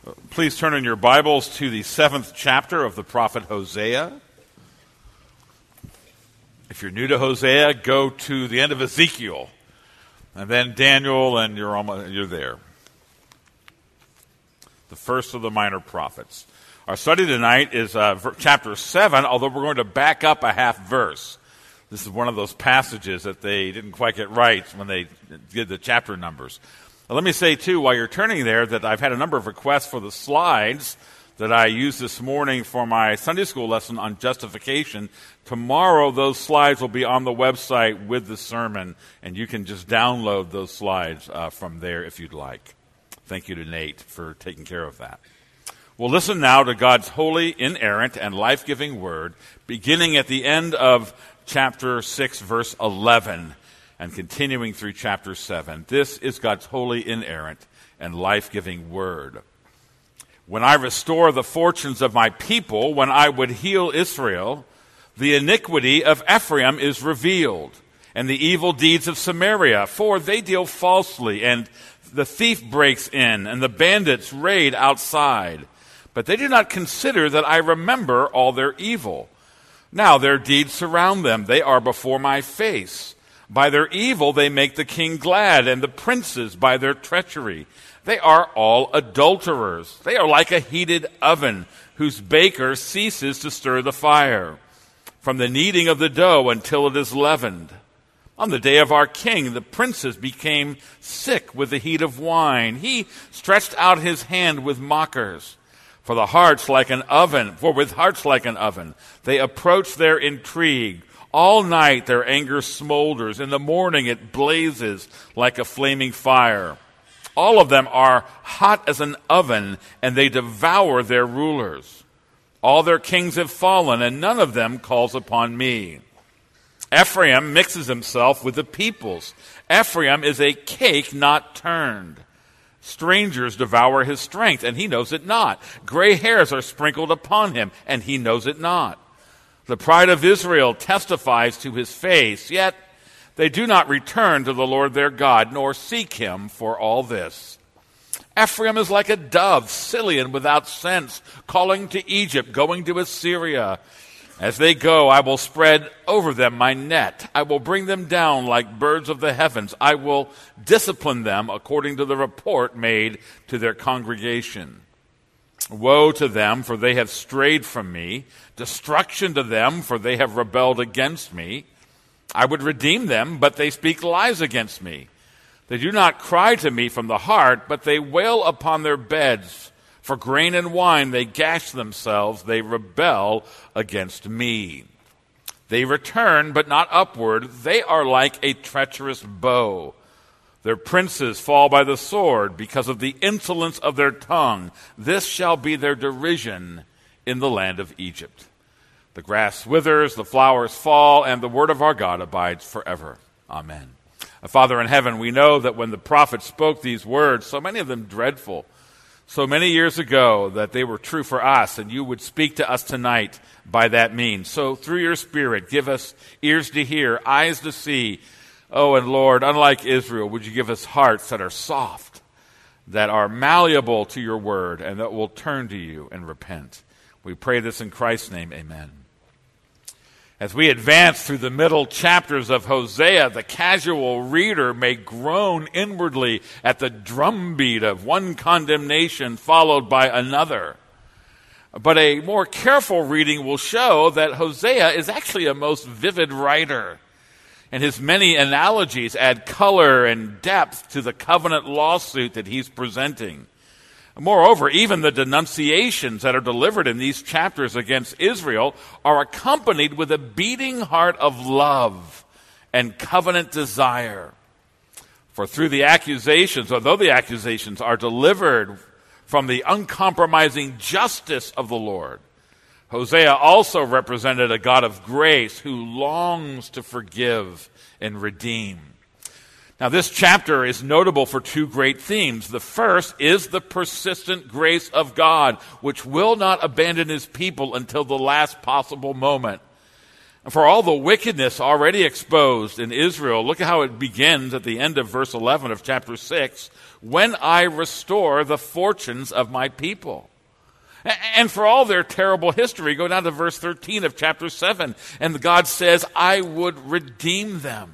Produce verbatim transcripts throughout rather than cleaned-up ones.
Please turn in your Bibles to the seventh chapter of the prophet Hosea. If you're new to Hosea, go to the end of Ezekiel, and then Daniel, and you're almost, you're there. The first of the minor prophets. Our study tonight is uh, chapter seven, although we're going to back up a half verse. This is one of those passages that they didn't quite get right when they did the chapter numbers. Now, let me say, too, while you're turning there, that I've had a number of requests for the slides that I used this morning for my Sunday school lesson on justification. Tomorrow, those slides will be on the website with the sermon, and you can just download those slides uh, from there if you'd like. Thank you to Nate for taking care of that. We'll listen now to God's holy, inerrant, and life-giving word, beginning at the end of chapter six, verse eleven. And continuing through chapter seven. This is God's holy, inerrant, and life-giving word. When I restore the fortunes of my people, when I would heal Israel, the iniquity of Ephraim is revealed, and the evil deeds of Samaria, for they deal falsely, and the thief breaks in, and the bandits raid outside. But they do not consider that I remember all their evil. Now their deeds surround them. They are before my face. By their evil they make the king glad, and the princes by their treachery. They are all adulterers. They are like a heated oven, whose baker ceases to stir the fire, from the kneading of the dough until it is leavened. On the day of our king, the princes became sick with the heat of wine. He stretched out his hand with mockers. For the hearts like an oven, for with hearts like an oven, they approach their intrigue. All night their anger smolders. In the morning it blazes like a flaming fire. All of them are hot as an oven, and they devour their rulers. All their kings have fallen, and none of them calls upon me. Ephraim mixes himself with the peoples. Ephraim is a cake not turned. Strangers devour his strength, and he knows it not. Gray hairs are sprinkled upon him, and he knows it not. The pride of Israel testifies to his face, yet they do not return to the Lord their God, nor seek him for all this. Ephraim is like a dove, silly and without sense, calling to Egypt, going to Assyria. As they go, I will spread over them my net. I will bring them down like birds of the heavens. I will discipline them according to the report made to their congregation. Woe to them, for they have strayed from me. Destruction to them, for they have rebelled against me. I would redeem them, but they speak lies against me. They do not cry to me from the heart, but they wail upon their beds. For grain and wine they gash themselves. They rebel against me. They return, but not upward. They are like a treacherous bow. Their princes fall by the sword because of the insolence of their tongue. This shall be their derision in the land of Egypt. The grass withers, the flowers fall, and the word of our God abides forever. Amen. Father in heaven, we know that when the prophet spoke these words, so many of them dreadful, so many years ago, that they were true for us, and you would speak to us tonight by that means. So through your Spirit, give us ears to hear, eyes to see. Oh, and Lord, unlike Israel, would you give us hearts that are soft, that are malleable to your word, and that will turn to you and repent. We pray this in Christ's name, amen. As we advance through the middle chapters of Hosea, the casual reader may groan inwardly at the drumbeat of one condemnation followed by another. But a more careful reading will show that Hosea is actually a most vivid writer. And his many analogies add color and depth to the covenant lawsuit that he's presenting. Moreover, even the denunciations that are delivered in these chapters against Israel are accompanied with a beating heart of love and covenant desire. For through the accusations, although the accusations are delivered from the uncompromising justice of the Lord, Hosea also represented a God of grace who longs to forgive and redeem. Now, this chapter is notable for two great themes. The first is the persistent grace of God, which will not abandon his people until the last possible moment. For all the wickedness already exposed in Israel, look at how it begins at the end of verse eleven of chapter six. When I restore the fortunes of my people. And for all their terrible history, go down to verse thirteen of chapter seven. And God says, I would redeem them.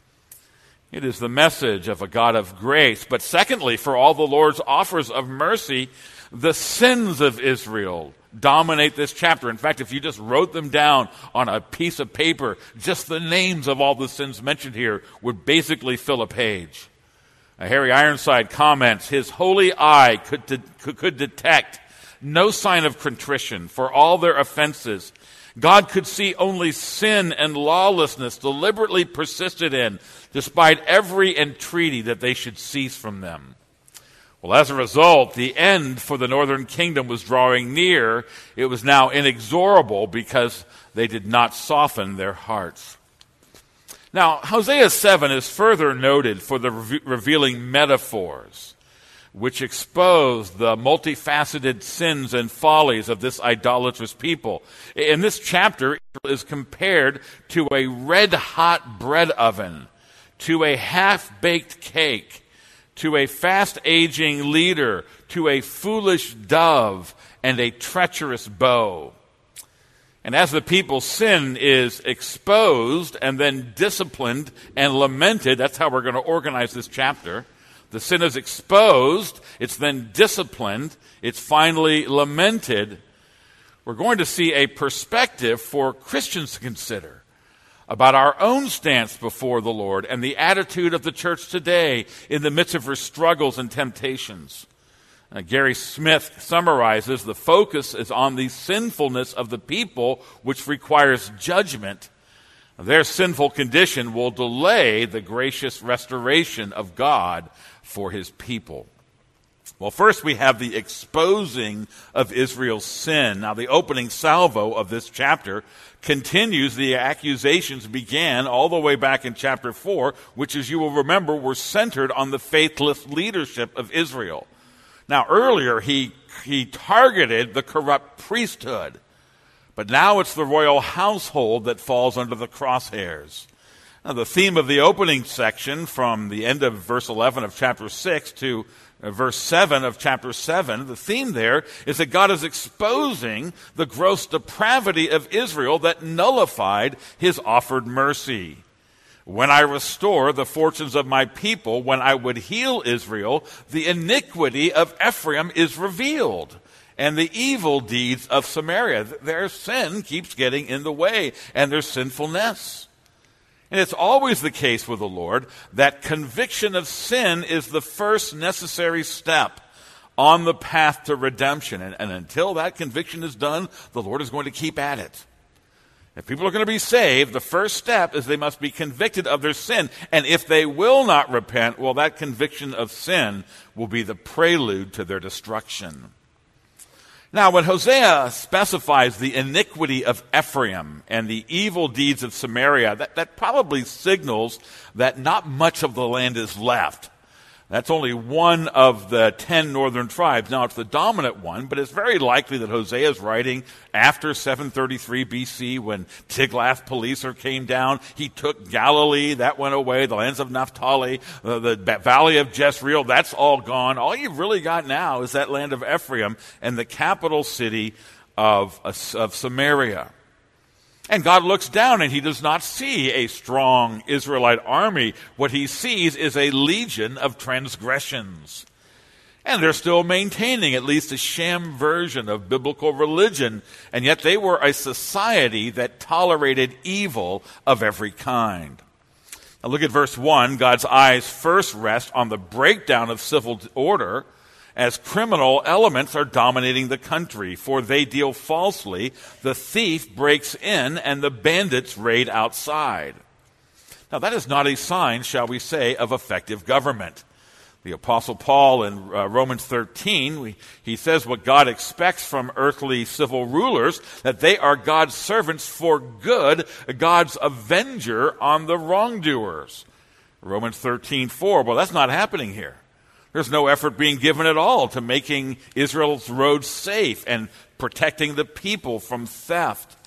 It is the message of a God of grace. But secondly, for all the Lord's offers of mercy, the sins of Israel dominate this chapter. In fact, if you just wrote them down on a piece of paper, just the names of all the sins mentioned here would basically fill a page. Uh, Harry Ironside comments, his holy eye could, de- could detect no sign of contrition for all their offenses. God could see only sin and lawlessness deliberately persisted in, despite every entreaty that they should cease from them. Well, as a result, the end for the northern kingdom was drawing near. It was now inexorable because they did not soften their hearts. Now, Hosea seven is further noted for the re- revealing metaphors which expose the multifaceted sins and follies of this idolatrous people. In this chapter, it is compared to a red-hot bread oven, to a half-baked cake, to a fast-aging leader, to a foolish dove, and a treacherous bow. And as the people's sin is exposed and then disciplined and lamented, that's how we're going to organize this chapter. The sin is exposed, it's then disciplined, it's finally lamented. We're going to see a perspective for Christians to consider about our own stance before the Lord and the attitude of the church today in the midst of her struggles and temptations. Uh, Gary Smith summarizes, the focus is on the sinfulness of the people, which requires judgment. Their sinful condition will delay the gracious restoration of God for his people. Well, first we have the exposing of Israel's sin. Now, the opening salvo of this chapter continues the accusations began all the way back in chapter four, which, as you will remember, were centered on the faithless leadership of Israel. Now, earlier he, he targeted the corrupt priesthood, but now it's the royal household that falls under the crosshairs. Now, the theme of the opening section from the end of verse eleven of chapter six to uh, verse seven of chapter seven, the theme there is that God is exposing the gross depravity of Israel that nullified his offered mercy. When I restore the fortunes of my people, when I would heal Israel, the iniquity of Ephraim is revealed, and the evil deeds of Samaria. Their sin keeps getting in the way, and their sinfulness. And it's always the case with the Lord that conviction of sin is the first necessary step on the path to redemption. And, and until that conviction is done, the Lord is going to keep at it. If people are going to be saved, the first step is they must be convicted of their sin. And if they will not repent, well, that conviction of sin will be the prelude to their destruction. Now, when Hosea specifies the iniquity of Ephraim and the evil deeds of Samaria, that, that probably signals that not much of the land is left. That's only one of the ten northern tribes. Now, it's the dominant one, but it's very likely that Hosea is writing after seven thirty-three B C when Tiglath-Pileser came down. He took Galilee, that went away, the lands of Naphtali, uh, the valley of Jezreel, that's all gone. All you've really got now is that land of Ephraim and the capital city of, of Samaria. And God looks down and he does not see a strong Israelite army. What he sees is a legion of transgressions. And they're still maintaining at least a sham version of biblical religion. And yet they were a society that tolerated evil of every kind. Now look at verse one. God's eyes first rest on the breakdown of civil order as criminal elements are dominating the country, for they deal falsely, the thief breaks in, and the bandits raid outside. Now that is not a sign, shall we say, of effective government. The Apostle Paul in uh, Romans thirteen, we, he says what God expects from earthly civil rulers, that they are God's servants for good, God's avenger on the wrongdoers. Romans thirteen four, well, that's not happening here. There's no effort being given at all to making Israel's roads safe and protecting the people from theft.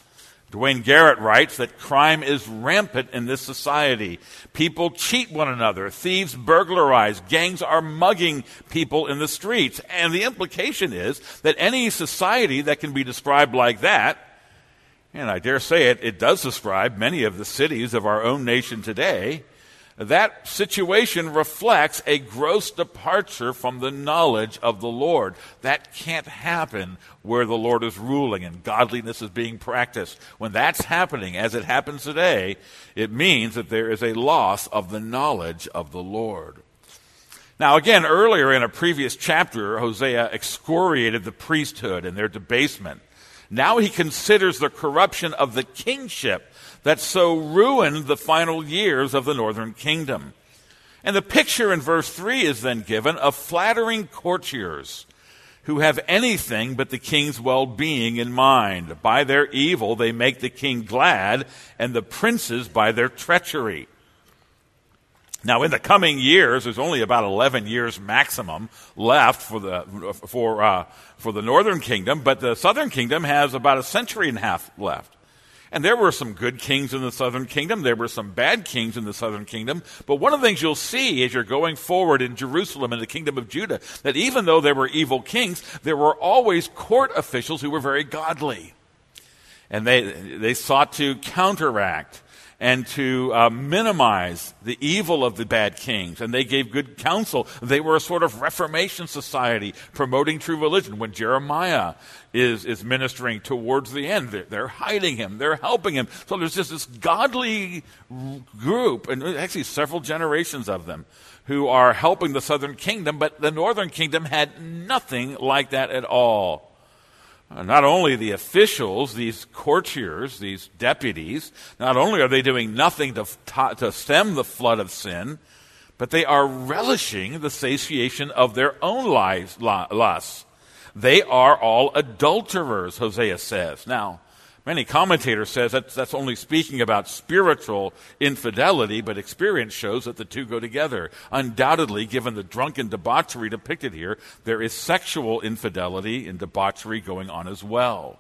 Dwayne Garrett writes that crime is rampant in this society. People cheat one another. Thieves burglarize. Gangs are mugging people in the streets. And the implication is that any society that can be described like that, and I dare say it, it does describe many of the cities of our own nation today, that situation reflects a gross departure from the knowledge of the Lord. That can't happen where the Lord is ruling and godliness is being practiced. When that's happening, as it happens today, it means that there is a loss of the knowledge of the Lord. Now, again, earlier in a previous chapter, Hosea excoriated the priesthood and their debasement. Now he considers the corruption of the kingship that so ruined the final years of the northern kingdom. And the picture in verse three is then given of flattering courtiers who have anything but the king's well-being in mind. By their evil they make the king glad, and the princes by their treachery. Now, in the coming years, there's only about eleven years maximum left for the for uh, for the northern kingdom, but the southern kingdom has about a century and a half left. And there were some good kings in the southern kingdom. There were some bad kings in the southern kingdom. But one of the things you'll see as you're going forward in Jerusalem and the kingdom of Judah, that even though there were evil kings, there were always court officials who were very godly. And they they sought to counteract and to uh, minimize the evil of the bad kings. And they gave good counsel. They were a sort of Reformation society promoting true religion. When Jeremiah is, is ministering towards the end, they're, they're hiding him. They're helping him. So there's just this godly group, and actually several generations of them, who are helping the southern kingdom, but the northern kingdom had nothing like that at all. Not only the officials, these courtiers, these deputies, not only are they doing nothing to, to stem the flood of sin, but they are relishing the satiation of their own lives, lusts. They are all adulterers, Hosea says. Now, many commentators says that's, that's only speaking about spiritual infidelity, but experience shows that the two go together. Undoubtedly, given the drunken debauchery depicted here, there is sexual infidelity and debauchery going on as well.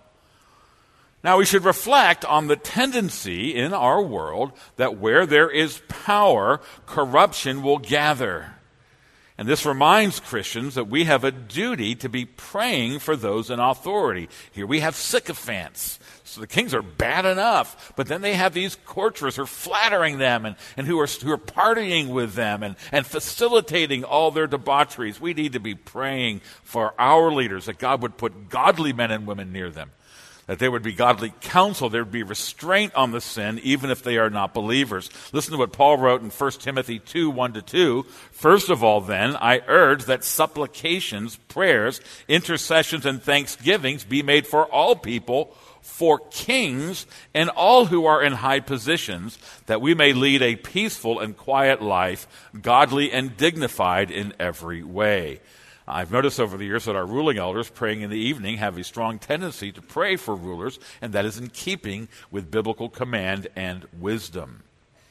Now, we should reflect on the tendency in our world that where there is power, corruption will gather. And this reminds Christians that we have a duty to be praying for those in authority. Here we have sycophants. So the kings are bad enough, but then they have these courtiers who are flattering them and, and who are who are partying with them and, and facilitating all their debaucheries. We need to be praying for our leaders, that God would put godly men and women near them, that there would be godly counsel, there would be restraint on the sin, even if they are not believers. Listen to what Paul wrote in First Timothy two, one to two. First of all, then, I urge that supplications, prayers, intercessions, and thanksgivings be made for all people, for kings and all who are in high positions, that we may lead a peaceful and quiet life, godly and dignified in every way. I've noticed over the years that our ruling elders praying in the evening have a strong tendency to pray for rulers, and that is in keeping with biblical command and wisdom.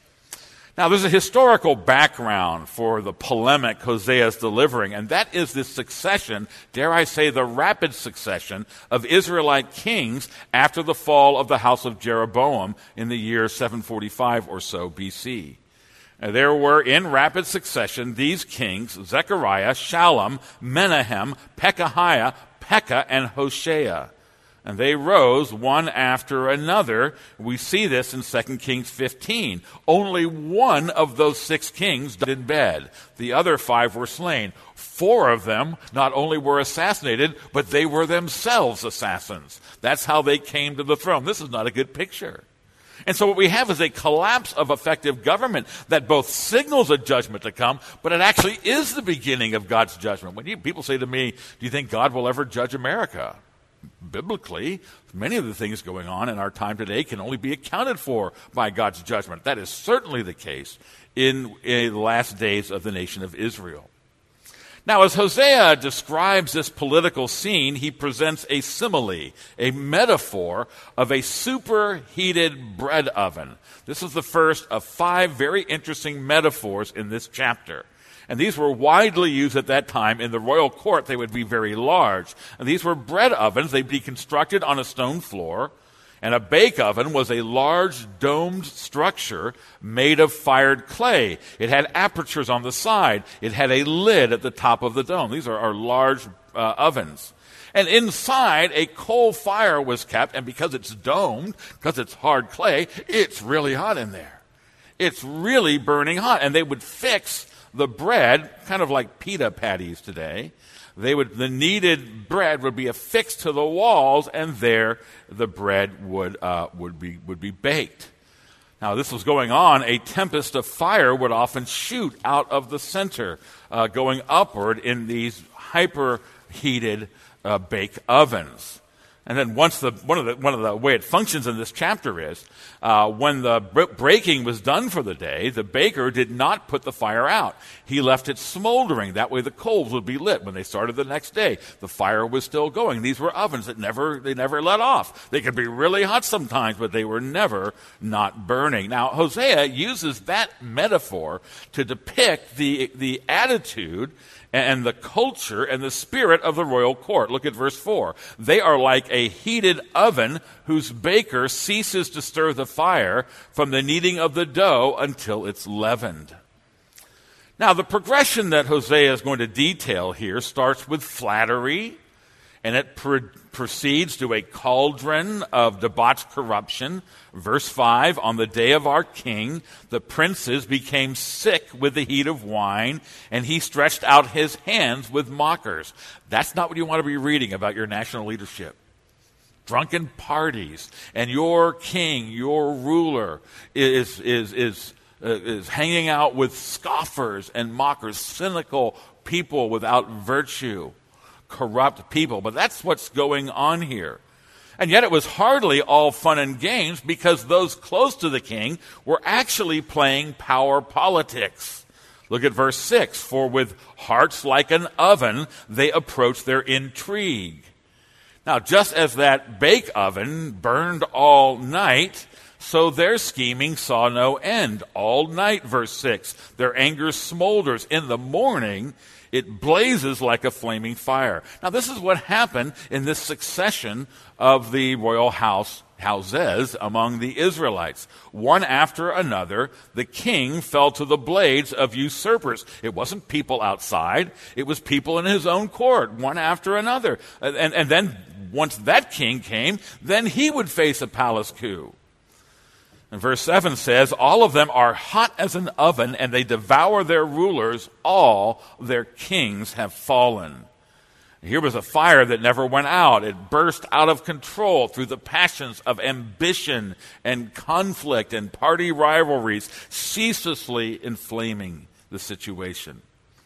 Now, there's a historical background for the polemic Hosea is delivering, and that is this succession, dare I say the rapid succession, of Israelite kings after the fall of the house of Jeroboam in the year seven forty-five or so B C. There were in rapid succession these kings, Zechariah, Shallum, Menahem, Pekahiah, Pekah, and Hoshea. And they rose one after another. We see this in Second Kings fifteen. Only one of those six kings died in bed. The other five were slain. Four of them not only were assassinated, but they were themselves assassins. That's how they came to the throne. This is not a good picture. And so what we have is a collapse of effective government that both signals a judgment to come, but it actually is the beginning of God's judgment. When you, people say to me, do you think God will ever judge America? Biblically, many of the things going on in our time today can only be accounted for by God's judgment. That is certainly the case in, in the last days of the nation of Israel. Now, as Hosea describes this political scene, he presents a simile, a metaphor of a superheated bread oven. This is the first of five very interesting metaphors in this chapter. And these were widely used at that time. In the royal court, they would be very large. And these were bread ovens. They'd be constructed on a stone floor. And a bake oven was a large domed structure made of fired clay. It had apertures on the side. It had a lid at the top of the dome. These are, are large uh, ovens. And inside, a coal fire was kept, and because it's domed, because it's hard clay, it's really hot in there. It's really burning hot. And they would fix the bread, kind of like pita patties today. They would, the kneaded bread would be affixed to the walls, and there the bread would uh, would be would be baked. Now, this was going on. A tempest of fire would often shoot out of the center, uh, going upward in these hyper-heated uh, bake ovens. And then once the one of the one of the way it functions in this chapter is uh, when the breaking was done for the day, the baker did not put the fire out. He left it smoldering. That way, the coals would be lit when they started the next day. The fire was still going. These were ovens that never they never let off. They could be really hot sometimes, but they were never not burning. Now, Hosea uses that metaphor to depict the the attitude and the culture and the spirit of the royal court. Look at verse four. They are like a heated oven whose baker ceases to stir the fire from the kneading of the dough until it's leavened. Now, the progression that Hosea is going to detail here starts with flattery, and it pro- proceeds to a cauldron of debauched corruption. Verse five, on the day of our king, the princes became sick with the heat of wine, and he stretched out his hands with mockers. That's not what you want to be reading about your national leadership. Drunken parties, and your king, your ruler, is, is, is, uh, is hanging out with scoffers and mockers, cynical people without virtue. Corrupt people. But that's what's going on here. And yet it was hardly all fun and games, because those close to the king were actually playing power politics. Look at verse six. For with hearts like an oven, they approach their intrigue. Now, just as that bake oven burned all night, so their scheming saw no end. All night, verse six. Their anger smolders. In the morning, it blazes like a flaming fire. Now, this is what happened in this succession of the royal house, houses among the Israelites. One after another, the king fell to the blades of usurpers. It wasn't people outside. It was people in his own court, one after another. And, and then once that king came, then he would face a palace coup. And verse seven says, all of them are hot as an oven, and they devour their rulers. All their kings have fallen. Here was a fire that never went out. It burst out of control through the passions of ambition and conflict and party rivalries, ceaselessly inflaming the situation.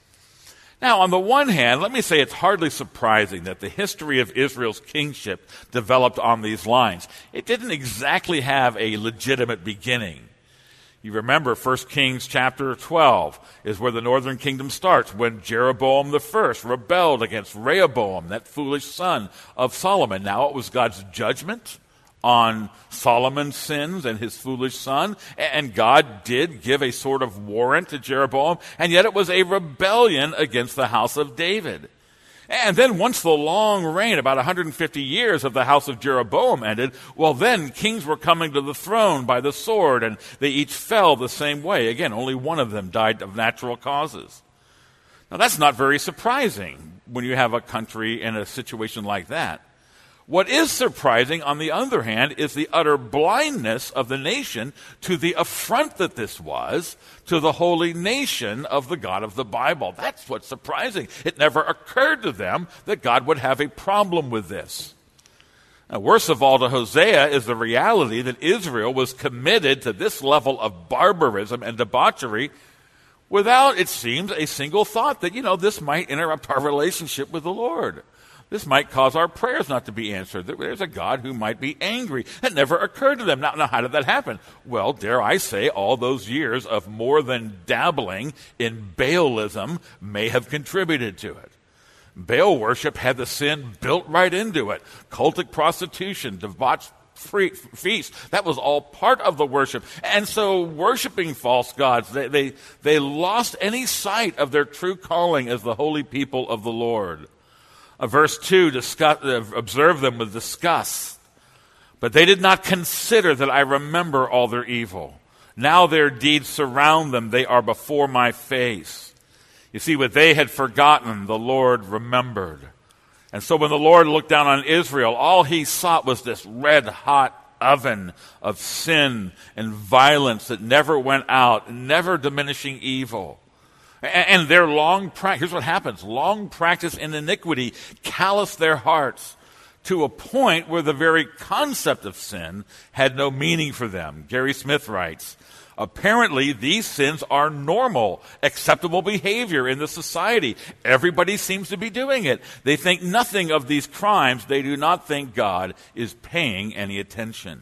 Now, on the one hand, let me say it's hardly surprising that the history of Israel's kingship developed on these lines. It didn't exactly have a legitimate beginning. You remember First Kings chapter twelve is where the northern kingdom starts, when Jeroboam the first rebelled against Rehoboam, that foolish son of Solomon. Now it was God's judgment on Solomon's sins and his foolish son, and God did give a sort of warrant to Jeroboam, and yet it was a rebellion against the house of David. And then once the long reign, about one hundred fifty years of the house of Jeroboam ended, well then kings were coming to the throne by the sword, and they each fell the same way. Again, only one of them died of natural causes. Now that's not very surprising when you have a country in a situation like that. What is surprising, on the other hand, is the utter blindness of the nation to the affront that this was to the holy nation of the God of the Bible. That's what's surprising. It never occurred to them that God would have a problem with this. Now, worst of all to Hosea is the reality that Israel was committed to this level of barbarism and debauchery without, it seems, a single thought that, you know, this might interrupt our relationship with the Lord. This might cause our prayers not to be answered. There's a God who might be angry. That never occurred to them. Now, now, how did that happen? Well, dare I say, all those years of more than dabbling in Baalism may have contributed to it. Baal worship had the sin built right into it. Cultic prostitution, debauched free, feast, that was all part of the worship. And so worshiping false gods, they, they, they lost any sight of their true calling as the holy people of the Lord. Uh, verse two, discuss, uh, observe them with disgust. But they did not consider that I remember all their evil. Now their deeds surround them. They are before my face. You see, what they had forgotten, the Lord remembered. And so when the Lord looked down on Israel, all he sought was this red-hot oven of sin and violence that never went out, never diminishing evil. And their long practice, here's what happens, long practice in iniquity calloused their hearts to a point where the very concept of sin had no meaning for them. Gary Smith writes, apparently these sins are normal, acceptable behavior in the society. Everybody seems to be doing it. They think nothing of these crimes. They do not think God is paying any attention.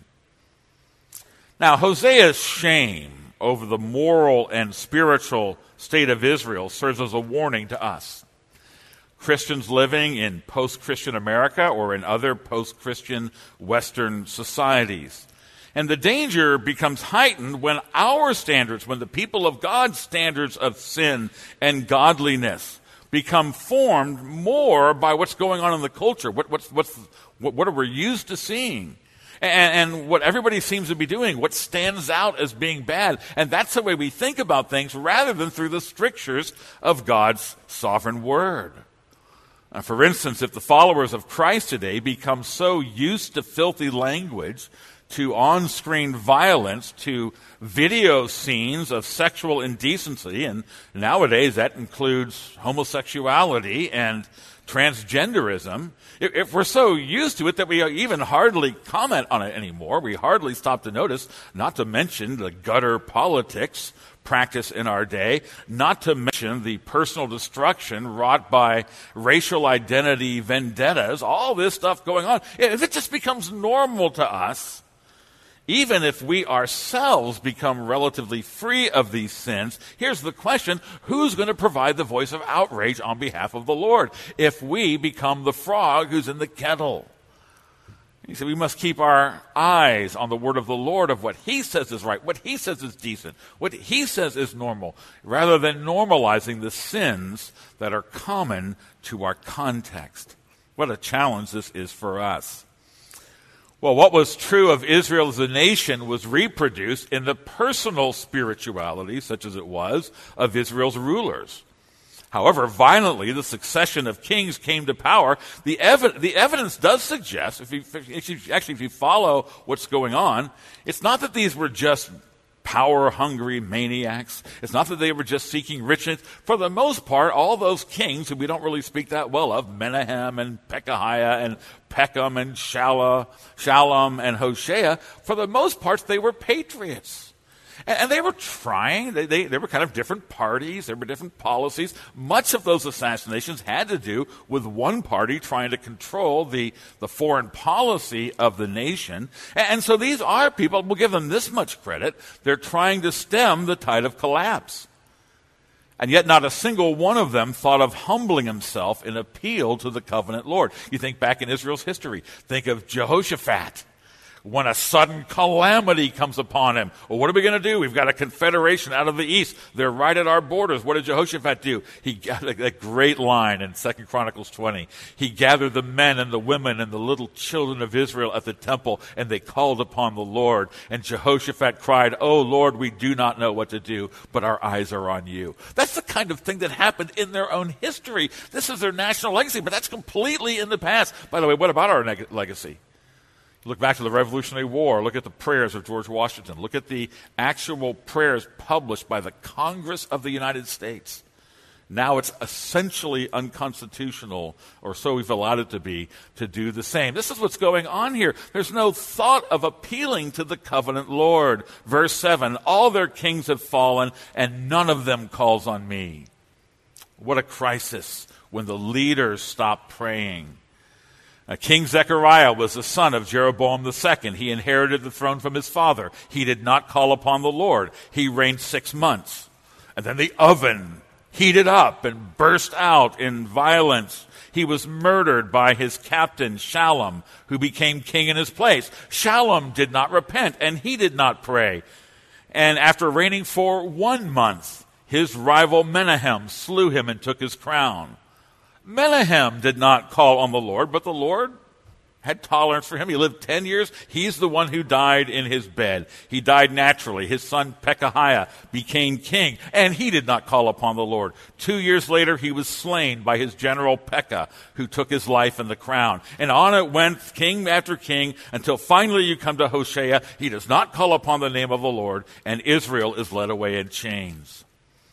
Now, Hosea's shame over the moral and spiritual state of Israel serves as a warning to us. Christians living in post-Christian America or in other post-Christian Western societies. And the danger becomes heightened when our standards, when the people of God's standards of sin and godliness become formed more by what's going on in the culture, what, what's, what's, what, what are we used to seeing. And, and what everybody seems to be doing, what stands out as being bad. And that's the way we think about things rather than through the strictures of God's sovereign word. Uh, for instance, if the followers of Christ today become so used to filthy language, to on-screen violence, to video scenes of sexual indecency, and nowadays that includes homosexuality and transgenderism, if, if we're so used to it that we even hardly comment on it anymore, we hardly stop to notice, not to mention the gutter politics practice in our day, not to mention the personal destruction wrought by racial identity vendettas, all this stuff going on, if it just becomes normal to us, even if we ourselves become relatively free of these sins, here's the question, who's going to provide the voice of outrage on behalf of the Lord if we become the frog who's in the kettle? He said we must keep our eyes on the word of the Lord, of what he says is right, what he says is decent, what he says is normal, rather than normalizing the sins that are common to our context. What a challenge this is for us. Well, what was true of Israel as a nation was reproduced in the personal spirituality, such as it was, of Israel's rulers. However violently the succession of kings came to power, the, ev- the evidence does suggest, if you, if you, actually if you follow what's going on, it's not that these were just power-hungry maniacs. It's not that they were just seeking riches. For the most part, all those kings who we don't really speak that well of, Menahem and Pekahiah and Pekah and Shalom, Shalom and Hoshea, for the most part, they were patriots. And, and they were trying. They, they, they were kind of different parties. There were different policies. Much of those assassinations had to do with one party trying to control the, the foreign policy of the nation. And, and so these are people, we'll give them this much credit, they're trying to stem the tide of collapse. And yet not a single one of them thought of humbling himself in appeal to the covenant Lord. You think back in Israel's history. Think of Jehoshaphat. When a sudden calamity comes upon him. Well, what are we going to do? We've got a confederation out of the east. They're right at our borders. What did Jehoshaphat do? He got a, a great line in Second Chronicles twenty. He gathered the men and the women and the little children of Israel at the temple, and they called upon the Lord. And Jehoshaphat cried, "Oh, Lord, we do not know what to do, but our eyes are on you." That's the kind of thing that happened in their own history. This is their national legacy, but that's completely in the past. By the way, what about our neg- legacy? Look back to the Revolutionary War. Look at the prayers of George Washington. Look at the actual prayers published by the Congress of the United States. Now it's essentially unconstitutional, or so we've allowed it to be, to do the same. This is what's going on here. There's no thought of appealing to the covenant Lord. Verse seven, all their kings have fallen, and none of them calls on me. What a crisis when the leaders stop praying. Uh, King Zechariah was the son of Jeroboam the second. He inherited the throne from his father. He did not call upon the Lord. He reigned six months. And then the oven heated up and burst out in violence. He was murdered by his captain, Shallum, who became king in his place. Shallum did not repent, and he did not pray. And after reigning for one month, his rival Menahem slew him and took his crown. Menahem did not call on the Lord, but the Lord had tolerance for him. He lived ten years. He's the one who died in his bed. He died naturally. His son Pekahiah became king, and he did not call upon the Lord. Two years later, he was slain by his general Pekah, who took his life in the crown. And on it went king after king until finally you come to Hosea. He does not call upon the name of the Lord, and Israel is led away in chains.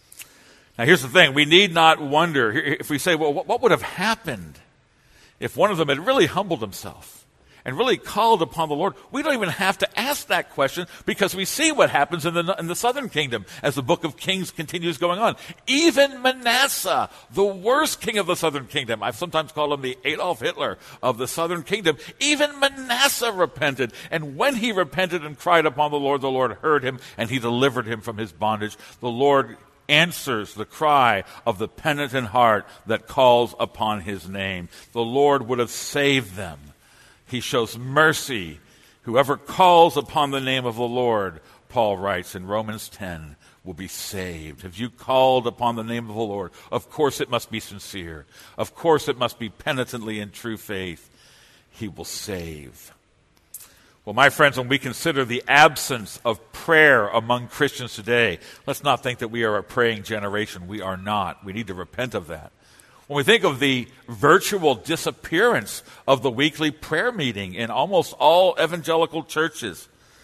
Now, here's the thing. We need not wonder if we say, well, what would have happened if one of them had really humbled himself and really called upon the Lord? We don't even have to ask that question because we see what happens in the, in the southern kingdom as the book of Kings continues going on. Even Manasseh, the worst king of the southern kingdom, I've sometimes called him the Adolf Hitler of the southern kingdom, even Manasseh repented. And when he repented and cried upon the Lord, the Lord heard him and he delivered him from his bondage. The Lord answers the cry of the penitent heart that calls upon his name. The Lord would have saved them. He shows mercy. Whoever calls upon the name of the Lord, Paul writes in Romans ten, will be saved. Have you called upon the name of the Lord? Of course it must be sincere. Of course it must be penitently in true faith. He will save. Well, my friends, when we consider the absence of prayer among Christians today, let's not think that we are a praying generation. We are not. We need to repent of that. When we think of the virtual disappearance of the weekly prayer meeting in almost all evangelical churches,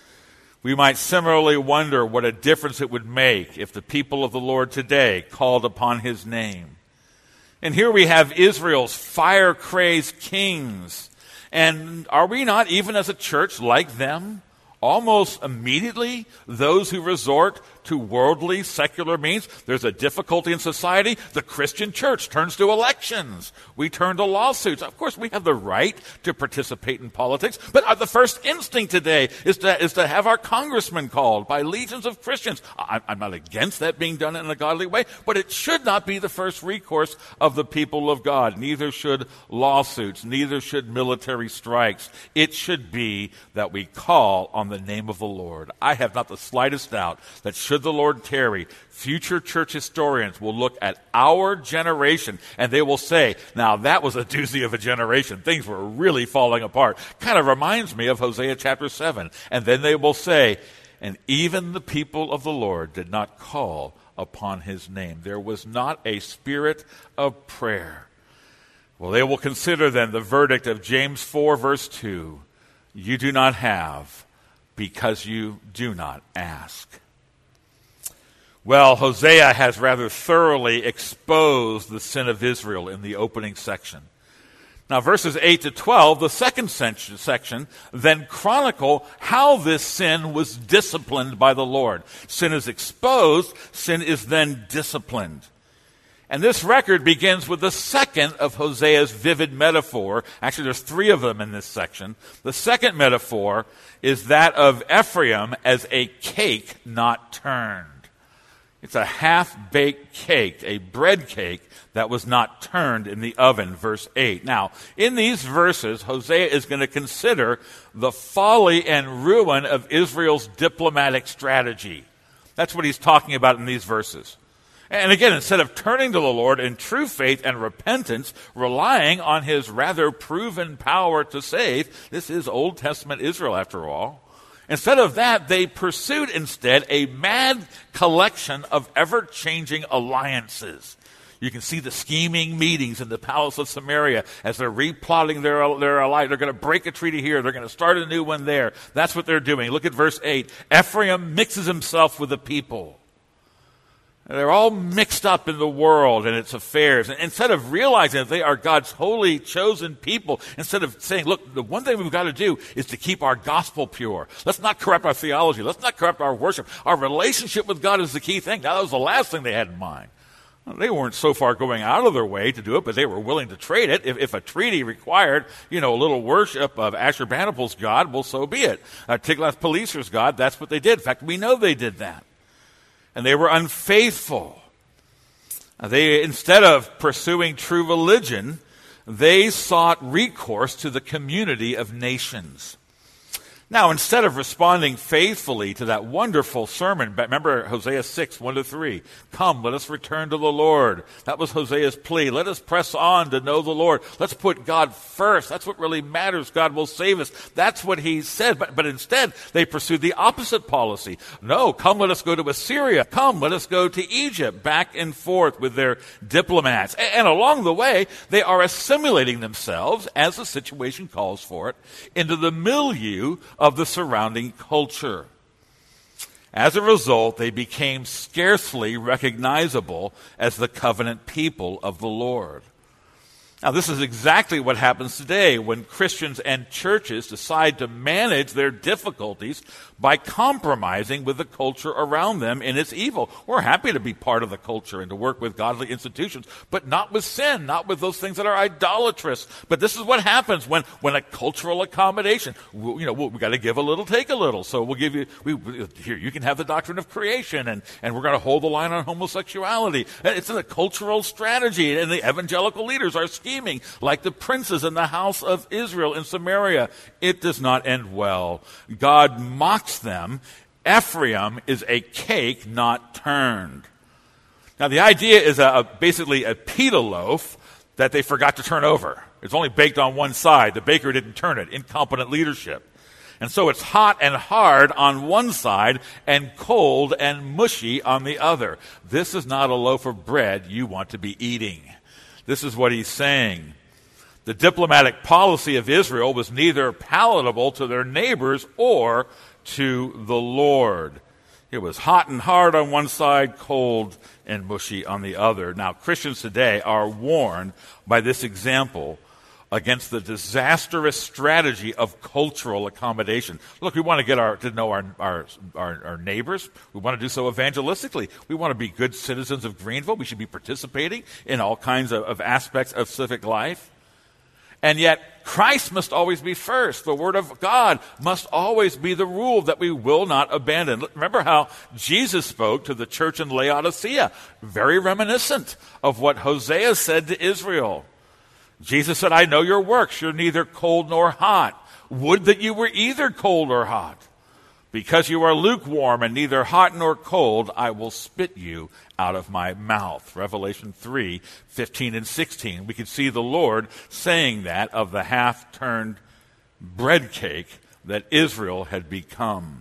we might similarly wonder what a difference it would make if the people of the Lord today called upon his name. And here we have Israel's fire-crazed kings. And are we not, even as a church, like them? Almost immediately, those who resort to worldly, secular means, there's a difficulty in society. The Christian church turns to elections. We turn to lawsuits. Of course, we have the right to participate in politics, but the first instinct today is to, is to have our congressmen called by legions of Christians. I, I'm not against that being done in a godly way, but it should not be the first recourse of the people of God. Neither should lawsuits, neither should military strikes. It should be that we call on the name of the Lord. I have not the slightest doubt that should the Lord tarry, future church historians will look at our generation and they will say, now that was a doozy of a generation. Things were really falling apart. Kind of reminds me of Hosea chapter seven. And then they will say, and even the people of the Lord did not call upon his name. There was not a spirit of prayer. Well, they will consider then the verdict of James four verse two. You do not have because you do not ask. Well, Hosea has rather thoroughly exposed the sin of Israel in the opening section. Now, verses eight to twelve, the second section, then chronicle how this sin was disciplined by the Lord. Sin is exposed, sin is then disciplined. And this record begins with the second of Hosea's vivid metaphor. Actually, there's three of them in this section. The second metaphor is that of Ephraim as a cake not turned. It's a half-baked cake, a bread cake that was not turned in the oven, verse eight. Now, in these verses, Hosea is going to consider the folly and ruin of Israel's diplomatic strategy. That's what he's talking about in these verses. And again, instead of turning to the Lord in true faith and repentance, relying on his rather proven power to save, this is Old Testament Israel after all, instead of that, they pursued instead a mad collection of ever-changing alliances. You can see the scheming meetings in the palace of Samaria as they're replotting their, their alliance. They're going to break a treaty here. They're going to start a new one there. That's what they're doing. Look at verse eight. Ephraim mixes himself with the people. They're all mixed up in the world and its affairs. And instead of realizing that they are God's holy, chosen people, instead of saying, look, the one thing we've got to do is to keep our gospel pure. Let's not corrupt our theology. Let's not corrupt our worship. Our relationship with God is the key thing. Now, that was the last thing they had in mind. Well, they weren't so far going out of their way to do it, but they were willing to trade it. If, if a treaty required, you know, a little worship of Ashurbanipal's God, well, so be it. Uh, Tiglath-Pileser's God, that's what they did. In fact, we know they did that. And they were unfaithful. They, instead of pursuing true religion, they sought recourse to the community of nations. Now, instead of responding faithfully to that wonderful sermon, remember Hosea six, one to three, come, let us return to the Lord. That was Hosea's plea. Let us press on to know the Lord. Let's put God first. That's what really matters. God will save us. That's what he said. But, but instead, they pursued the opposite policy. No, come, let us go to Assyria. Come, let us go to Egypt. Back and forth with their diplomats. And, and along the way, they are assimilating themselves, as the situation calls for it, into the milieu of the surrounding culture. As a result, they became scarcely recognizable as the covenant people of the Lord. Now, this is exactly what happens today when Christians and churches decide to manage their difficulties by compromising with the culture around them in its evil. We're happy to be part of the culture and to work with godly institutions, but not with sin, not with those things that are idolatrous. But this is what happens when, when a cultural accommodation, we, you know, we've got to give a little, take a little. So we'll give you, we, here, you can have the doctrine of creation, and, and we're going to hold the line on homosexuality. It's a cultural strategy, and the evangelical leaders are scheming like the princes in the house of Israel in Samaria. It does not end well. God mocks them. Ephraim is a cake not turned. Now, the idea is a, a, basically a pita loaf that they forgot to turn over. It's only baked on one side. The baker didn't turn it. Incompetent leadership. And so it's hot and hard on one side and cold and mushy on the other. This is not a loaf of bread you want to be eating. This is what he's saying. The diplomatic policy of Israel was neither palatable to their neighbors or to the Lord. It was hot and hard on one side, cold and mushy on the other. Now, Christians today are warned by this example against the disastrous strategy of cultural accommodation. Look, we want to get our to know our, our our our neighbors. We want to do so evangelistically. We want to be good citizens of Greenville. We should be participating in all kinds of, of aspects of civic life. And yet, Christ must always be first. The Word of God must always be the rule that we will not abandon. Remember how Jesus spoke to the church in Laodicea, very reminiscent of what Hosea said to Israel. Jesus said, I know your works. You're neither cold nor hot. Would that you were either cold or hot. Because you are lukewarm and neither hot nor cold, I will spit you out of my mouth. Revelation three, fifteen and sixteen. We can see the Lord saying that of the half-turned bread cake that Israel had become.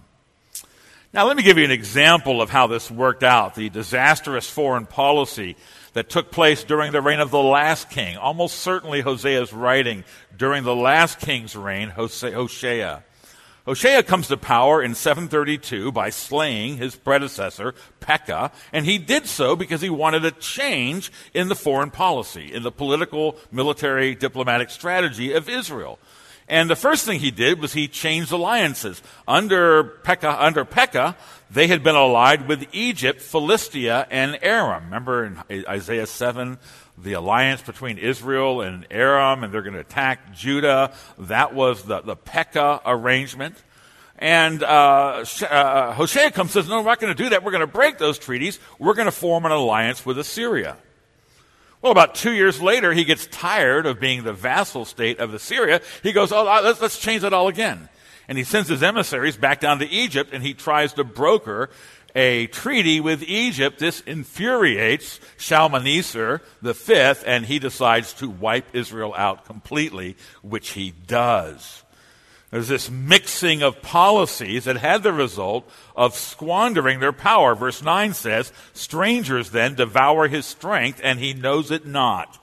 Now, let me give you an example of how this worked out, the disastrous foreign policy that took place during the reign of the last king. Almost certainly Hosea's writing during the last king's reign, Hoshea. Hoshea comes to power in seven thirty-two by slaying his predecessor, Pekah, and he did so because he wanted a change in the foreign policy, in the political, military, diplomatic strategy of Israel. And the first thing he did was he changed alliances. Under Pekah, under Pekah, they had been allied with Egypt, Philistia, and Aram. Remember in Isaiah seven, the alliance between Israel and Aram, and they're going to attack Judah. That was the, the Pekah arrangement. And uh, uh, Hoshea comes and says, no, we're not going to do that. We're going to break those treaties. We're going to form an alliance with Assyria. Well, about two years later, he gets tired of being the vassal state of Assyria. He goes, oh, let's, let's change that all again. And he sends his emissaries back down to Egypt, and he tries to broker a treaty with Egypt. This infuriates Shalmaneser the fifth, and he decides to wipe Israel out completely, which he does. There's this mixing of policies that had the result of squandering their power. Verse nine says, strangers then devour his strength, and he knows it not.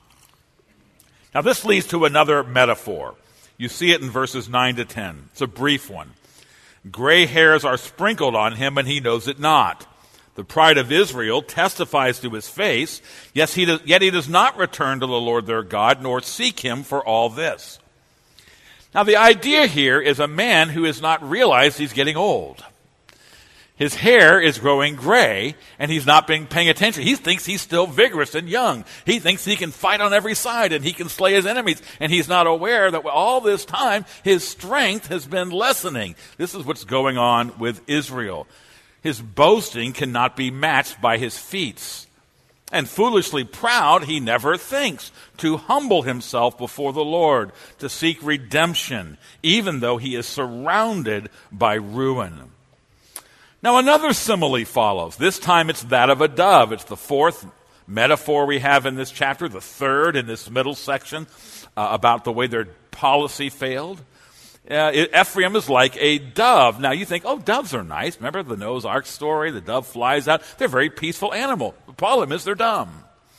Now this leads to another metaphor. You see it in verses nine to ten. It's a brief one. Gray hairs are sprinkled on him, and he knows it not. The pride of Israel testifies to his face, yes, he does, yet he does not return to the Lord their God, nor seek him for all this. Now, the idea here is a man who has not realized he's getting old. His hair is growing gray, and he's not been paying attention. He thinks he's still vigorous and young. He thinks he can fight on every side, and he can slay his enemies. And he's not aware that all this time, his strength has been lessening. This is what's going on with Israel. His boasting cannot be matched by his feats. And foolishly proud, he never thinks to humble himself before the Lord, to seek redemption, even though he is surrounded by ruin. Now another simile follows. This time it's that of a dove. It's the fourth metaphor we have in this chapter, the third in this middle section uh, about the way their policy failed. Uh, Ephraim is like a dove. Now you think, oh, doves are nice. Remember the Noah's Ark story? The dove flies out. They're a very peaceful animal. The problem is they're dumb.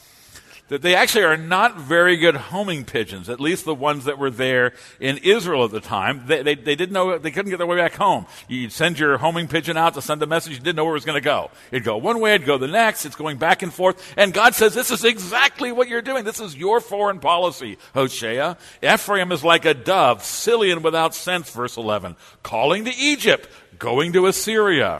That they actually are not very good homing pigeons, at least the ones that were there in Israel at the time. They, they, they didn't know, they couldn't get their way back home. You'd send your homing pigeon out to send a message, you didn't know where it was going to go. It'd go one way, it'd go the next, it's going back and forth. And God says, this is exactly what you're doing. This is your foreign policy, Hosea. Ephraim is like a dove, silly and without sense, verse eleven, calling to Egypt, going to Assyria.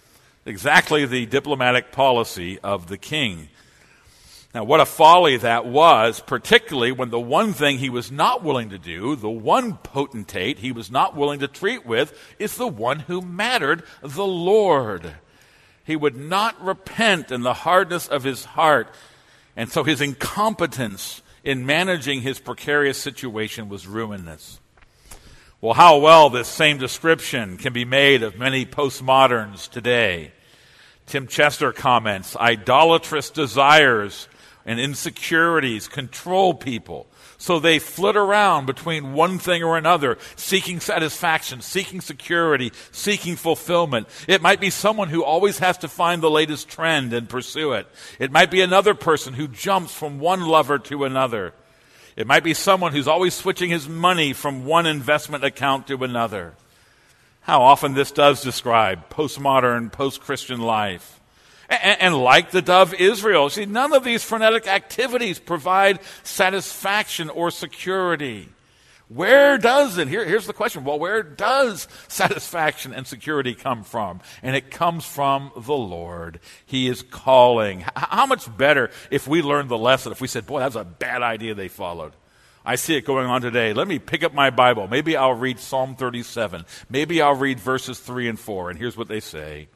Exactly the diplomatic policy of the king. Now, what a folly that was, particularly when the one thing he was not willing to do, the one potentate he was not willing to treat with, is the one who mattered, the Lord. He would not repent in the hardness of his heart, and so his incompetence in managing his precarious situation was ruinous. Well, how well this same description can be made of many postmoderns today. Tim Chester comments, idolatrous desires and insecurities control people. So they flit around between one thing or another, seeking satisfaction, seeking security, seeking fulfillment. It might be someone who always has to find the latest trend and pursue it. It might be another person who jumps from one lover to another. It might be someone who's always switching his money from one investment account to another. How often this does describe postmodern, post-Christian life. And, and like the dove Israel, see, none of these frenetic activities provide satisfaction or security. Where does it? Here, here's the question. Well, where does satisfaction and security come from? And it comes from the Lord. He is calling. H- how much better if we learned the lesson, if we said, boy, that was a bad idea they followed. I see it going on today. Let me pick up my Bible. Maybe I'll read Psalm thirty-seven. Maybe I'll read verses three and four. And here's what they say.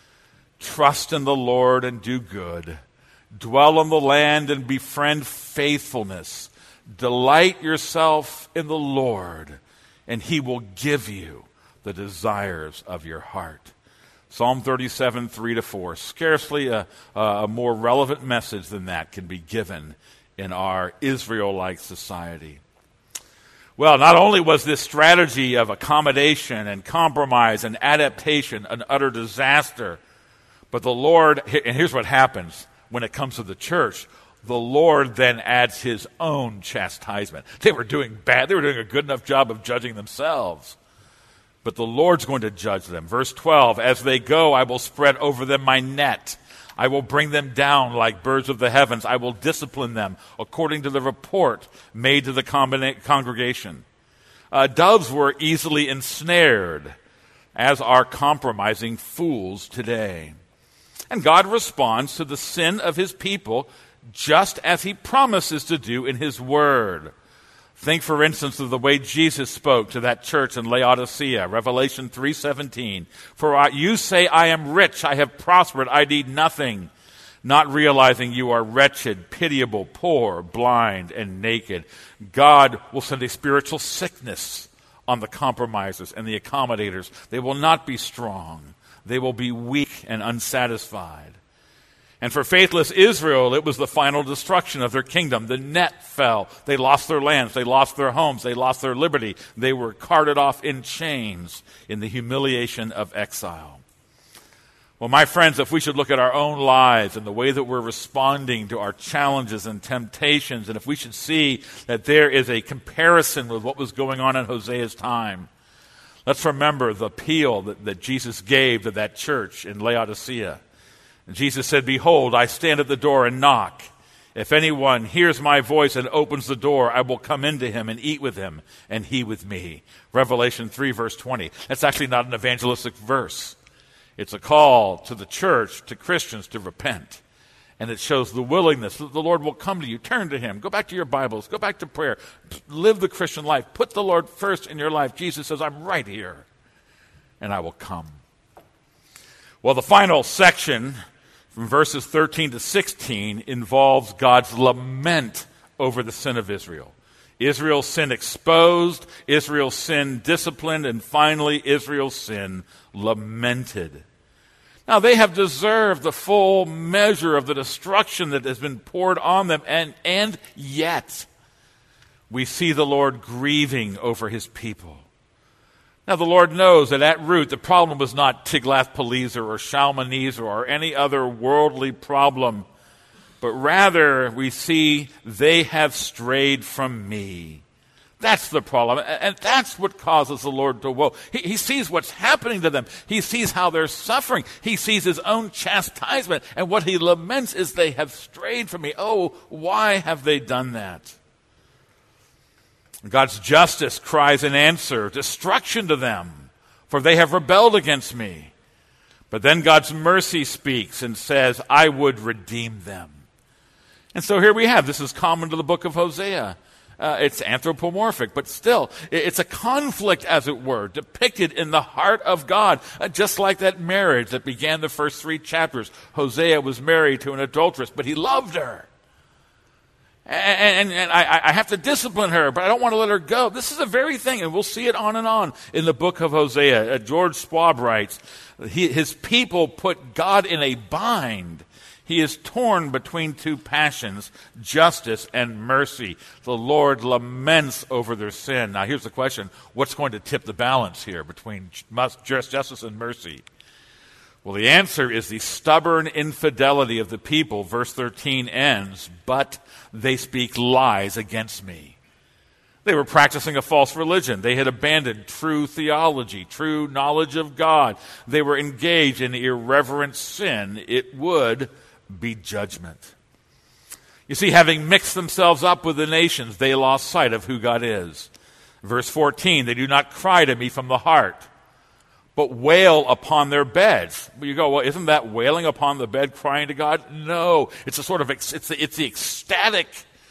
Trust in the Lord and do good. Dwell on the land and befriend faithfulness. Delight yourself in the Lord, and he will give you the desires of your heart. Psalm thirty-seven, three to four. Scarcely a, a more relevant message than that can be given in our Israel-like society. Well, not only was this strategy of accommodation and compromise and adaptation an utter disaster, but the Lord, and here's what happens when it comes to the church, the Lord then adds his own chastisement. They were doing bad. They were doing a good enough job of judging themselves. But the Lord's going to judge them. Verse twelve, as they go, I will spread over them my net. I will bring them down like birds of the heavens. I will discipline them according to the report made to the congregation. Uh, doves were easily ensnared, as are compromising fools today. And God responds to the sin of his people just as he promises to do in his word. Think, for instance, of the way Jesus spoke to that church in Laodicea, Revelation three seventeen. For you say, I am rich, I have prospered, I need nothing, not realizing you are wretched, pitiable, poor, blind, and naked. God will send a spiritual sickness on the compromisers and the accommodators. They will not be strong. They will be weak and unsatisfied. And for faithless Israel, it was the final destruction of their kingdom. The net fell. They lost their lands. They lost their homes. They lost their liberty. They were carted off in chains in the humiliation of exile. Well, my friends, if we should look at our own lives and the way that we're responding to our challenges and temptations, and if we should see that there is a comparison with what was going on in Hosea's time, let's remember the appeal that, that Jesus gave to that church in Laodicea. And Jesus said, behold, I stand at the door and knock. If anyone hears my voice and opens the door, I will come into him and eat with him, and he with me. Revelation three, verse twenty. That's actually not an evangelistic verse. It's a call to the church, to Christians, to repent. And it shows the willingness that the Lord will come to you. Turn to him. Go back to your Bibles. Go back to prayer. Live the Christian life. Put the Lord first in your life. Jesus says, I'm right here, and I will come. Well, the final section from verses thirteen to sixteen involves God's lament over the sin of Israel. Israel's sin exposed, Israel's sin disciplined, and finally Israel's sin lamented. Now, they have deserved the full measure of the destruction that has been poured on them, and, and yet we see the Lord grieving over his people. Now, the Lord knows that at root the problem was not Tiglath-Pileser or Shalmaneser or any other worldly problem, but rather we see they have strayed from me. That's the problem, and that's what causes the Lord to woe. He, he sees what's happening to them. He sees how they're suffering. He sees his own chastisement, and what he laments is they have strayed from me. Oh, why have they done that? God's justice cries in answer, destruction to them, for they have rebelled against me. But then God's mercy speaks and says, I would redeem them. And so here we have, this is common to the book of Hosea. Uh, it's anthropomorphic, but still, it's a conflict, as it were, depicted in the heart of God, uh, just like that marriage that began the first three chapters. Hosea was married to an adulteress, but he loved her. And, and, and I, I have to discipline her, but I don't want to let her go. This is the very thing, and we'll see it on and on in the book of Hosea. Uh, George Schwab writes, he, his people put God in a bind. He is torn between two passions, justice and mercy. The Lord laments over their sin. Now, here's the question. What's going to tip the balance here between justice and mercy? Well, the answer is the stubborn infidelity of the people. Verse thirteen ends, but they speak lies against me. They were practicing a false religion. They had abandoned true theology, true knowledge of God. They were engaged in irreverent sin. It would be judgment. You see, having mixed themselves up with the nations, they lost sight of who God is. Verse fourteen, they do not cry to me from the heart, but wail upon their beds. You go, well, isn't that wailing upon the bed crying to God? No. It's a sort of, it's the, it's the ecstatic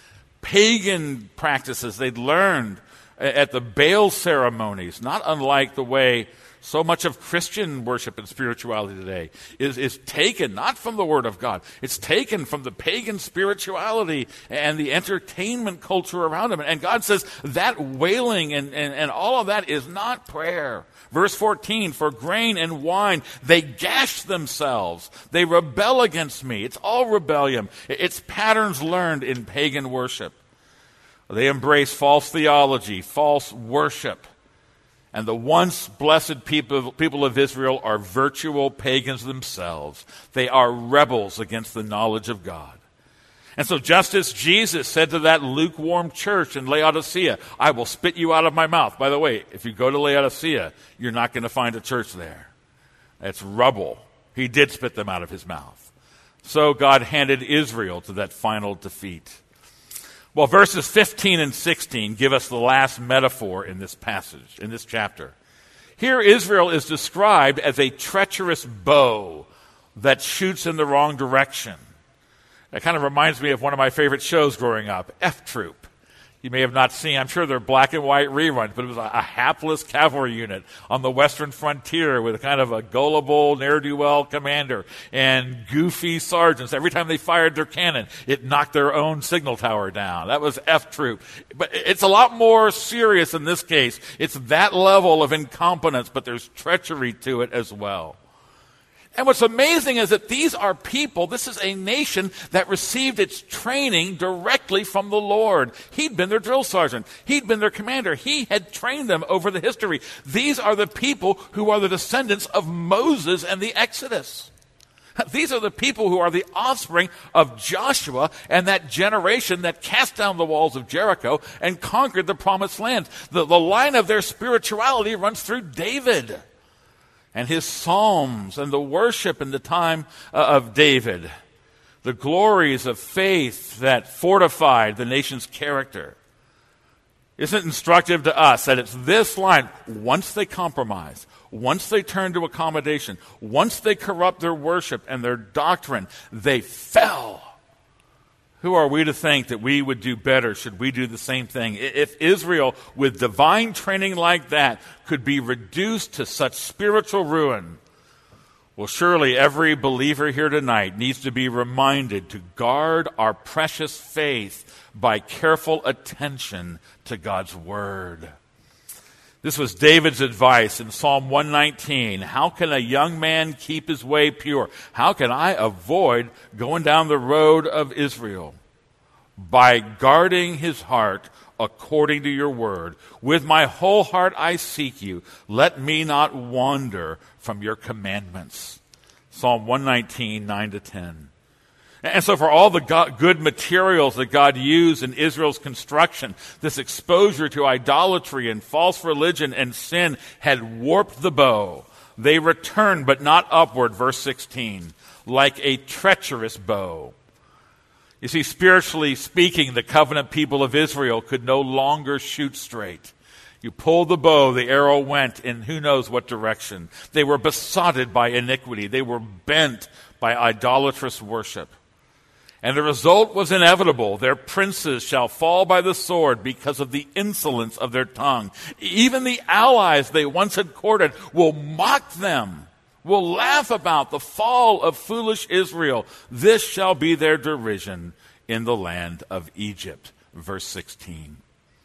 pagan practices they'd learned at the Baal ceremonies, not unlike the way so much of Christian worship and spirituality today is, is taken not from the Word of God. It's taken from the pagan spirituality and the entertainment culture around them. And God says that wailing and, and, and all of that is not prayer. Verse fourteen, for grain and wine, they gash themselves. They rebel against me. It's all rebellion. It's patterns learned in pagan worship. They embrace false theology, false worship. And the once blessed people, people of Israel are virtual pagans themselves. They are rebels against the knowledge of God. And so just as Jesus said to that lukewarm church in Laodicea, I will spit you out of my mouth. By the way, if you go to Laodicea, you're not going to find a church there. It's rubble. He did spit them out of his mouth. So God handed Israel to that final defeat. Well, verses fifteen and sixteen give us the last metaphor in this passage, in this chapter. Here Israel is described as a treacherous bow that shoots in the wrong direction. That kind of reminds me of one of my favorite shows growing up, F-Troop. You may have not seen, I'm sure they're black and white reruns, but it was a, a hapless cavalry unit on the western frontier with kind of a gullible, ne'er-do-well commander and goofy sergeants. Every time they fired their cannon, it knocked their own signal tower down. That was F-Troop. But it's a lot more serious in this case. It's that level of incompetence, but there's treachery to it as well. And what's amazing is that these are people, this is a nation that received its training directly from the Lord. He'd been their drill sergeant. He'd been their commander. He had trained them over the history. These are the people who are the descendants of Moses and the Exodus. These are the people who are the offspring of Joshua and that generation that cast down the walls of Jericho and conquered the promised land. The, the line of their spirituality runs through David and his psalms and the worship in the time uh, of David, the glories of faith that fortified the nation's character. Isn't it instructive to us that it's this line, once they compromise, once they turn to accommodation, once they corrupt their worship and their doctrine, they fell. Who are we to think that we would do better should we do the same thing? If Israel, with divine training like that, could be reduced to such spiritual ruin, Well, surely every believer here tonight needs to be reminded to guard our precious faith by careful attention to God's word. This was David's advice in Psalm one nineteen. How can a young man keep his way pure? How can I avoid going down the road of Israel? By guarding his heart according to your word. With my whole heart I seek you. Let me not wander from your commandments. Psalm one nineteen, nine to ten. And so for all the God, good materials that God used in Israel's construction, this exposure to idolatry and false religion and sin had warped the bow. They returned, but not upward, verse sixteen, like a treacherous bow. You see, spiritually speaking, the covenant people of Israel could no longer shoot straight. You pulled the bow, the arrow went in who knows what direction. They were besotted by iniquity. They were bent by idolatrous worship. And the result was inevitable. Their princes shall fall by the sword because of the insolence of their tongue. Even the allies they once had courted will mock them, will laugh about the fall of foolish Israel. This shall be their derision in the land of Egypt. Verse sixteen.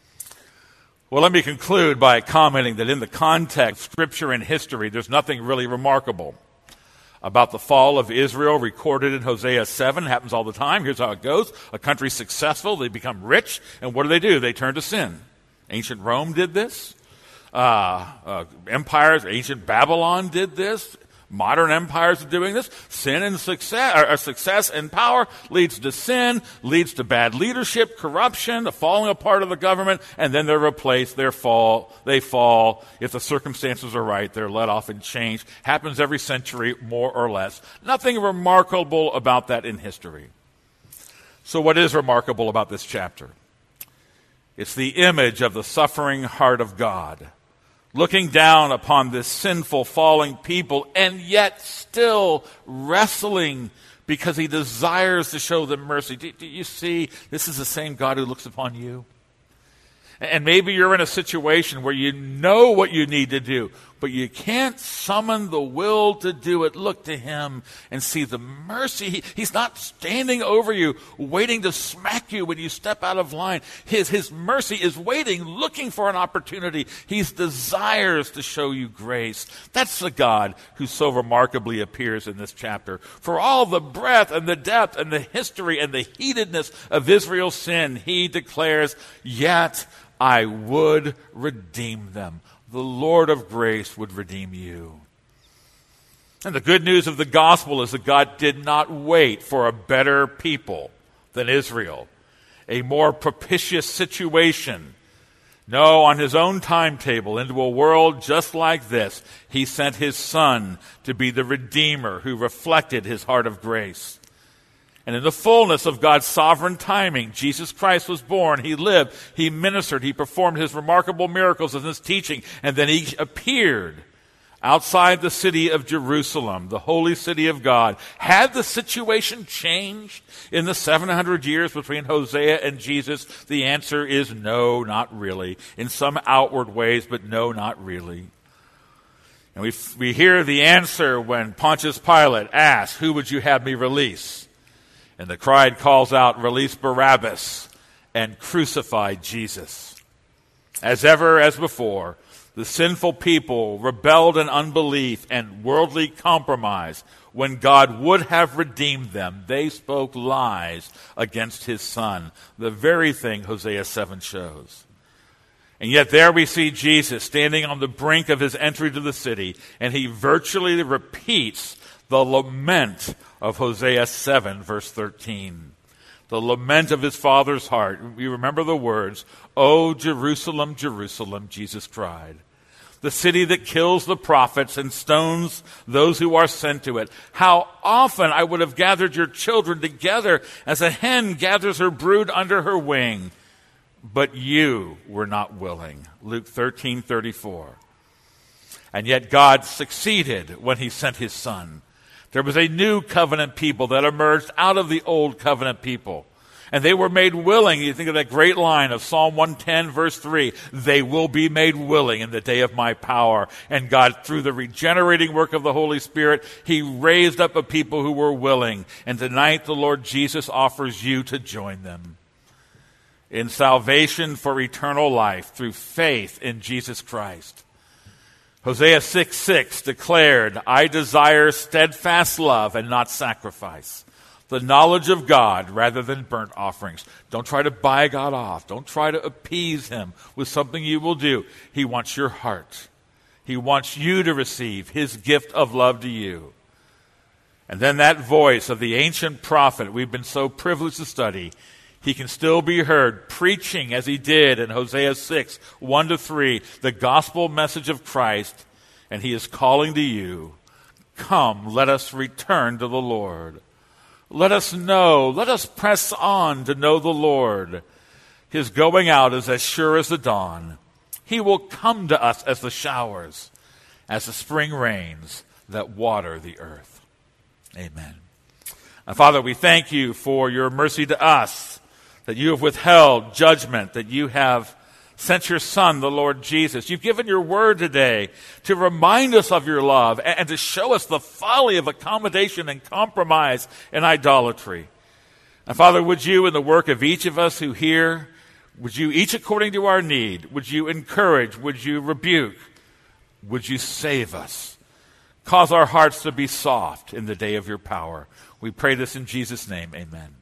Well, let me conclude by commenting that in the context of Scripture and history, there's nothing really remarkable about the fall of Israel recorded in Hosea seven. It happens all the time. Here's how it goes. A country's successful. They become rich. And what do they do? They turn to sin. Ancient Rome did this. Uh, uh, empires, ancient Babylon did this. Modern empires are doing this. Sin and success, or success and power leads to sin, leads to bad leadership, corruption, the falling apart of the government, and then they're replaced, they fall, they fall. If the circumstances are right, they're let off and changed. Happens every century, more or less. Nothing remarkable about that in history. So what is remarkable about this chapter? It's the image of the suffering heart of God, looking down upon this sinful, falling people, and yet still wrestling because he desires to show them mercy. Do, do you see, this is the same God who looks upon you? And maybe you're in a situation where you know what you need to do, but you can't summon the will to do it. Look to him and see the mercy. He, he's not standing over you, waiting to smack you when you step out of line. His, his mercy is waiting, looking for an opportunity. He desires to show you grace. That's the God who so remarkably appears in this chapter. For all the breadth and the depth and the history and the heatedness of Israel's sin, he declares, yet I would redeem them. The Lord of grace would redeem you. And the good news of the gospel is that God did not wait for a better people than Israel, a more propitious situation. No, on his own timetable, into a world just like this, he sent his Son to be the Redeemer who reflected his heart of grace. And in the fullness of God's sovereign timing, Jesus Christ was born, he lived, he ministered, he performed his remarkable miracles in his teaching, and then he appeared outside the city of Jerusalem, the holy city of God. Had the situation changed in the seven hundred years between Hosea and Jesus? The answer is no, not really. In some outward ways, but no, not really. And we, we hear the answer when Pontius Pilate asks, who would you have me release? And the crowd calls out, release Barabbas and crucify Jesus. As ever, as before, the sinful people rebelled in unbelief and worldly compromise. When God would have redeemed them, they spoke lies against his Son, the very thing Hosea seven shows. And yet there we see Jesus standing on the brink of his entry to the city, and he virtually repeats the lament of Hosea seven, verse thirteen. The lament of his father's heart. You remember the words, "O Jerusalem, Jerusalem," Jesus cried. The city that kills the prophets and stones those who are sent to it. How often I would have gathered your children together as a hen gathers her brood under her wing. But you were not willing. Luke thirteen thirty-four. And yet God succeeded when he sent his Son. There was a new covenant people that emerged out of the old covenant people. And they were made willing. You think of that great line of Psalm one ten, verse three. They will be made willing in the day of my power. And God, through the regenerating work of the Holy Spirit, he raised up a people who were willing. And tonight the Lord Jesus offers you to join them in salvation for eternal life through faith in Jesus Christ. Hosea six six declared, I desire steadfast love and not sacrifice, the knowledge of God rather than burnt offerings. Don't try to buy God off. Don't try to appease him with something you will do. He wants your heart. He wants you to receive his gift of love to you. And then that voice of the ancient prophet we've been so privileged to study, he can still be heard preaching as he did in Hosea six, one to three, the gospel message of Christ, and he is calling to you, come, let us return to the Lord. Let us know, let us press on to know the Lord. His going out is as sure as the dawn. He will come to us as the showers, as the spring rains that water the earth. Amen. And Father, we thank you for your mercy to us, that you have withheld judgment, that you have sent your Son, the Lord Jesus. You've given your word today to remind us of your love and, and to show us the folly of accommodation and compromise and idolatry. And Father, would you, in the work of each of us who hear, would you, each according to our need, would you encourage, would you rebuke, would you save us? Cause our hearts to be soft in the day of your power. We pray this in Jesus' name, amen.